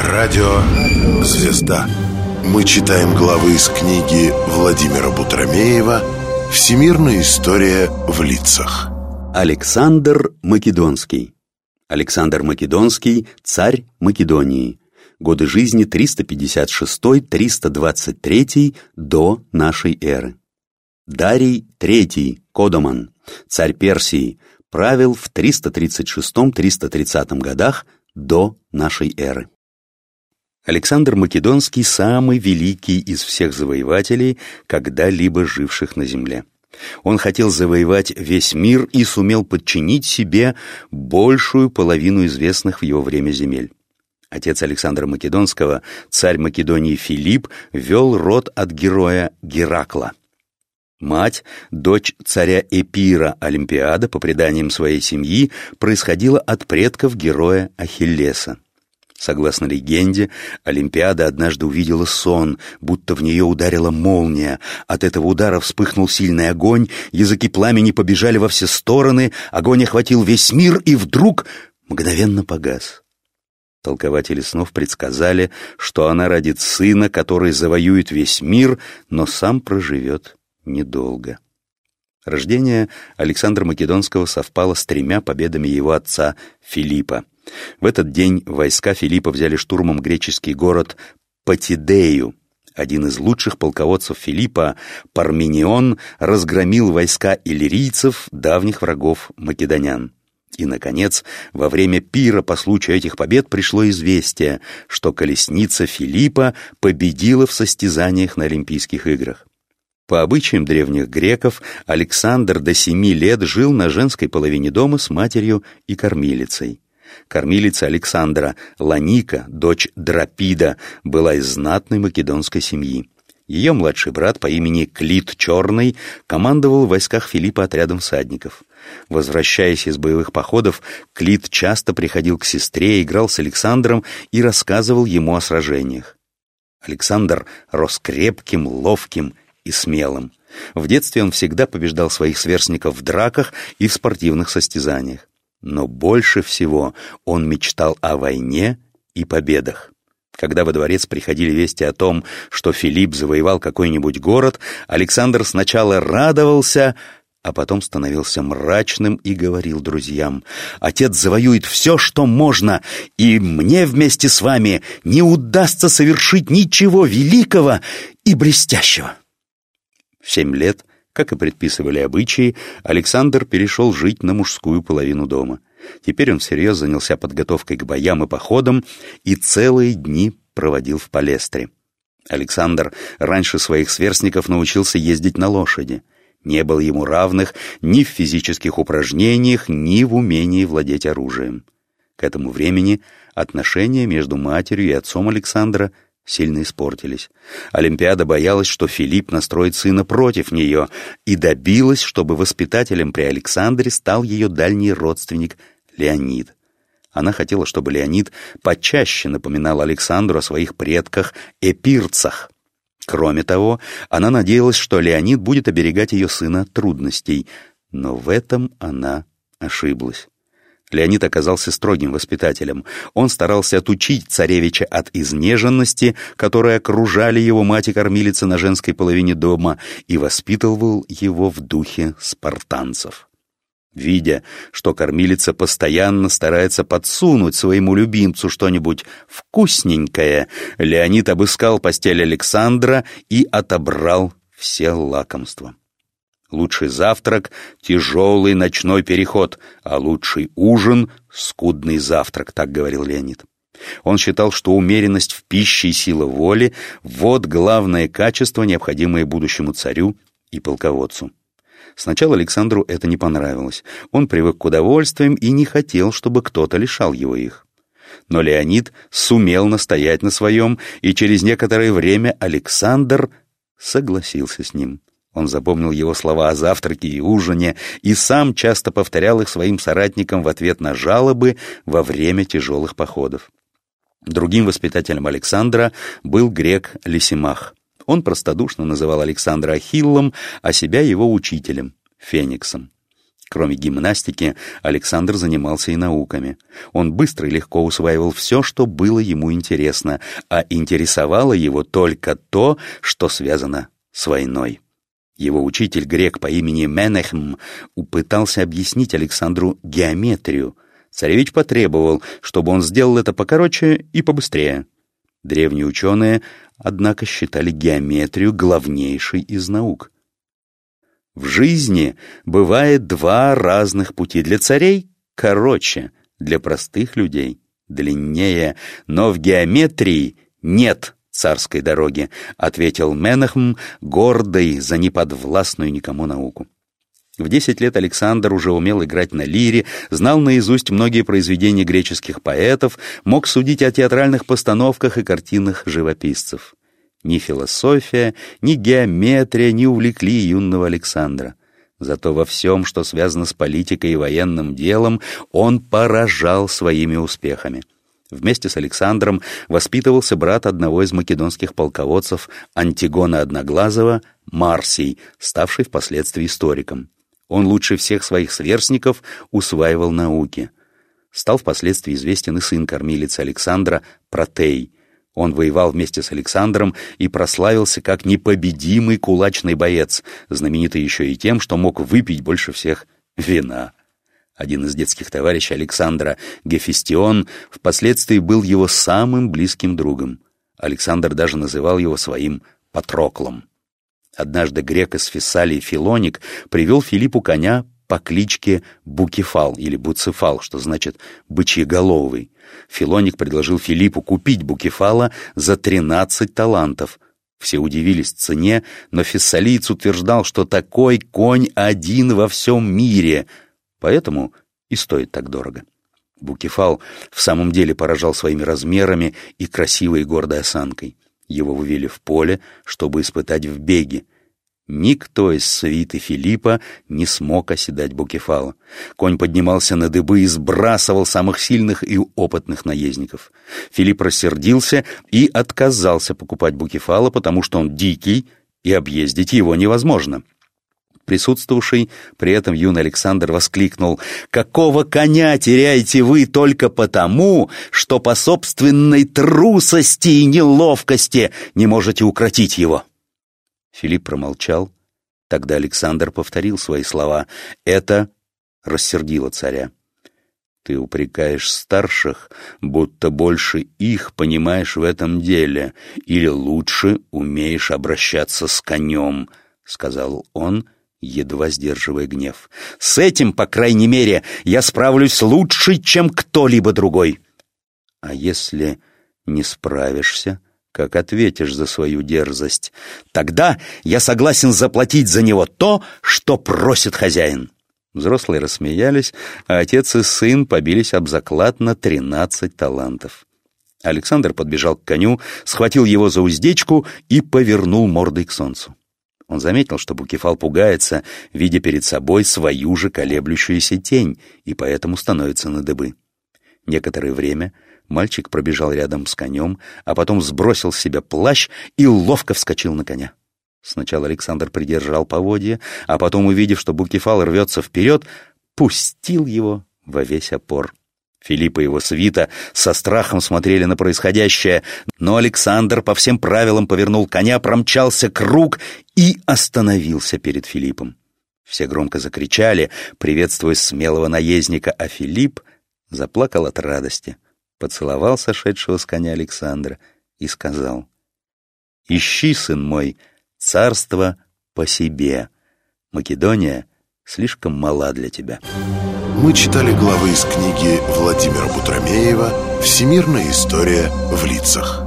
Радио «Звезда». Мы читаем главы из книги Владимира Бутромеева «Всемирная история в лицах». Александр Македонский. Александр Македонский, царь Македонии. Годы жизни 356-323 до нашей эры. Дарий III Кодоман, царь Персии, правил в 336-330 годах до нашей эры. Александр Македонский – самый великий из всех завоевателей, когда-либо живших на земле. Он хотел завоевать весь мир и сумел подчинить себе большую половину известных в его время земель. Отец Александра Македонского, царь Македонии Филипп, вел род от героя Геракла. Мать, дочь царя Эпира Олимпиада, по преданиям своей семьи, происходила от предков героя Ахиллеса. Согласно легенде, Олимпиада однажды увидела сон, будто в нее ударила молния. От этого удара вспыхнул сильный огонь, языки пламени побежали во все стороны, огонь охватил весь мир и вдруг мгновенно погас. Толкователи снов предсказали, что она родит сына, который завоюет весь мир, но сам проживет недолго. Рождение Александра Македонского совпало с 3 победами его отца Филиппа. В этот день войска Филиппа взяли штурмом греческий город Патидею. Один из лучших полководцев Филиппа, Парменион, разгромил войска иллирийцев, давних врагов македонян. И, наконец, во время пира по случаю этих побед пришло известие, что колесница Филиппа победила в состязаниях на Олимпийских играх. По обычаям древних греков, Александр до 7 лет жил на женской половине дома с матерью и кормилицей. Кормилица Александра, Ланика, дочь Драпида, была из знатной македонской семьи. Ее младший брат по имени Клит Черный командовал в войсках Филиппа отрядом всадников. Возвращаясь из боевых походов, Клит часто приходил к сестре, играл с Александром и рассказывал ему о сражениях. Александр рос крепким, ловким и смелым. В детстве он всегда побеждал своих сверстников в драках и в спортивных состязаниях. Но больше всего он мечтал о войне и победах. Когда во дворец приходили вести о том, что Филипп завоевал какой-нибудь город, Александр сначала радовался, а потом становился мрачным и говорил друзьям: «Отец завоюет все, что можно, и мне вместе с вами не удастся совершить ничего великого и блестящего». В 7 лет, как и предписывали обычаи, Александр перешел жить на мужскую половину дома. Теперь он всерьез занялся подготовкой к боям и походам и целые дни проводил в палестре. Александр раньше своих сверстников научился ездить на лошади. Не было ему равных ни в физических упражнениях, ни в умении владеть оружием. К этому времени отношения между матерью и отцом Александра сильно испортились. Олимпиада боялась, что Филипп настроит сына против нее, и добилась, чтобы воспитателем при Александре стал ее дальний родственник Леонид. Она хотела, чтобы Леонид почаще напоминал Александру о своих предках-эпирцах. Кроме того, она надеялась, что Леонид будет оберегать ее сына от трудностей, но в этом она ошиблась. Леонид оказался строгим воспитателем. Он старался отучить царевича от изнеженности, которые окружали его мать и кормилица на женской половине дома, и воспитывал его в духе спартанцев. Видя, что кормилица постоянно старается подсунуть своему любимцу что-нибудь вкусненькое, Леонид обыскал постель Александра и отобрал все лакомства. Лучший завтрак — тяжелый ночной переход, а лучший ужин — скудный завтрак, так говорил Леонид. Он считал, что умеренность в пище и сила воли — вот главное качество, необходимое будущему царю и полководцу. Сначала Александру это не понравилось. Он привык к удовольствиям и не хотел, чтобы кто-то лишал его их. Но Леонид сумел настоять на своем, и через некоторое время Александр согласился с ним. Он запомнил его слова о завтраке и ужине и сам часто повторял их своим соратникам в ответ на жалобы во время тяжелых походов. Другим воспитателем Александра был грек Лисимах. Он простодушно называл Александра Ахиллом, а себя его учителем, Фениксом. Кроме гимнастики, Александр занимался и науками. Он быстро и легко усваивал все, что было ему интересно, а интересовало его только то, что связано с войной. Его учитель, грек по имени Менехм, пытался объяснить Александру геометрию. Царевич потребовал, чтобы он сделал это покороче и побыстрее. Древние ученые, однако, считали геометрию главнейшей из наук. В жизни бывает два разных пути. Для царей — короче, для простых людей — длиннее, но в геометрии нет царской дороги, ответил Менехм, гордый за неподвластную никому науку. В 10 лет Александр уже умел играть на лире, знал наизусть многие произведения греческих поэтов, мог судить о театральных постановках и картинах живописцев. Ни философия, ни геометрия не увлекли юного Александра. Зато во всем, что связано с политикой и военным делом, он поражал своими успехами. Вместе с Александром воспитывался брат одного из македонских полководцев Антигона Одноглазого, Марсий, ставший впоследствии историком. Он лучше всех своих сверстников усваивал науки. Стал впоследствии известен и сын кормилицы Александра, Протей. Он воевал вместе с Александром и прославился как непобедимый кулачный боец, знаменитый еще и тем, что мог выпить больше всех вина. Один из детских товарищей Александра, Гефестион, впоследствии был его самым близким другом. Александр даже называл его своим Патроклом. Однажды грек из Фессалии Филоник привел Филиппу коня по кличке Букефал или Буцефал, что значит «бычьеголовый». Филоник предложил Филиппу купить Букефала за 13 талантов. Все удивились цене, но фессалиец утверждал, что такой конь один во всем мире, поэтому и стоит так дорого. Букефал в самом деле поражал своими размерами и красивой и гордой осанкой. Его вывели в поле, чтобы испытать в беге. Никто из свиты Филиппа не смог оседать Букефала. Конь поднимался на дыбы и сбрасывал самых сильных и опытных наездников. Филипп рассердился и отказался покупать Букефала, потому что он дикий, и объездить его невозможно. Присутствовавший при этом юный Александр воскликнул: «Какого коня теряете вы только потому, что по собственной трусости и неловкости не можете укротить его?» Филипп промолчал. Тогда Александр повторил свои слова. Это рассердило царя. «Ты упрекаешь старших, будто больше их понимаешь в этом деле, или лучше умеешь обращаться с конем», — сказал он, едва сдерживая гнев. «С этим, по крайней мере, я справлюсь лучше, чем кто-либо другой». «А если не справишься, как ответишь за свою дерзость? Тогда я согласен заплатить за него то, что просит хозяин». Взрослые рассмеялись, а отец и сын побились об заклад на 13 талантов. Александр подбежал к коню, схватил его за уздечку и повернул мордой к солнцу. Он заметил, что Букефал пугается, видя перед собой свою же колеблющуюся тень, и поэтому становится на дыбы. Некоторое время мальчик пробежал рядом с конем, а потом сбросил с себя плащ и ловко вскочил на коня. Сначала Александр придержал поводья, а потом, увидев, что Букефал рвется вперед, пустил его во весь опор. Филипп и его свита со страхом смотрели на происходящее, но Александр по всем правилам повернул коня, промчался круг и остановился перед Филиппом. Все громко закричали, приветствуя смелого наездника, а Филипп заплакал от радости, поцеловал сошедшего с коня Александра и сказал: «Ищи, сын мой, царство по себе. Македония слишком мала для тебя». Мы читали главы из книги Владимира Бутромеева «Всемирная история в лицах».